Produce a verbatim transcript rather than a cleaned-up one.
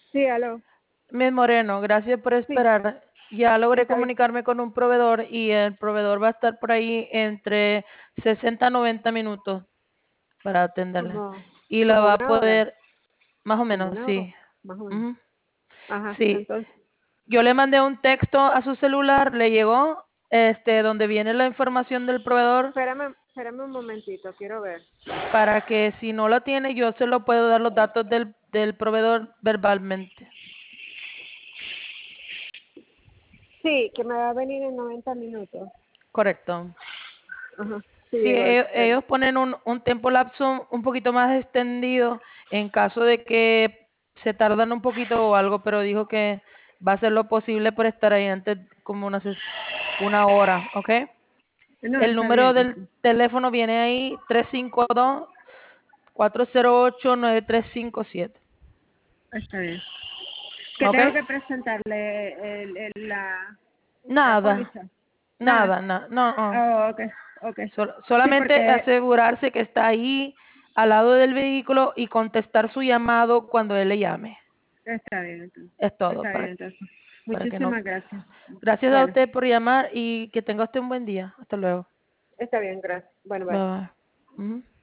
Sí, aló. Miss Moreno, gracias por Sí, esperar. Ya logré está bien. comunicarme con un proveedor y el proveedor va a estar por ahí entre sesenta a noventa minutos para atenderle. Como, Y la como va a una hora. poder, más o Como menos, una hora, sí. más o menos. Ujú. Ajá, Sí. entonces, Yo le mandé un texto a su celular, le llegó, este, donde viene la información del proveedor espérame, espérame un momentito, quiero ver. para que si no la tiene, yo se lo puedo dar los datos del, del proveedor verbalmente. Sí, que me va a venir en noventa minutos. Correcto. Ajá, sí Sí, llegó el, ellos, el- ellos ponen un, un tiempo lapso un poquito más extendido en caso de que se tardan un poquito o algo, pero dijo que va a hacer lo posible por estar ahí antes como una, ses- una hora, ¿ok? No, El está número bien. del teléfono viene ahí, tres cinco dos, cuatro cero ocho, nueve tres cinco siete. Está bien. Que ¿Ok? tengo que presentarle el, el- la, la Nada, póliza. Nada. nada, nada, no, no. Oh, ok, ok. Sol- Sí, solamente porque asegurarse que está ahí al lado del vehículo y contestar su llamado cuando él le llame. está bien, entonces. Es todo, Está bien, para, entonces. para que no. Muchísimas gracias. Gracias a Bueno, usted por llamar y que tenga usted un buen día. Hasta luego. está bien, gracias. Bueno, bye. Bye bye. Ujú.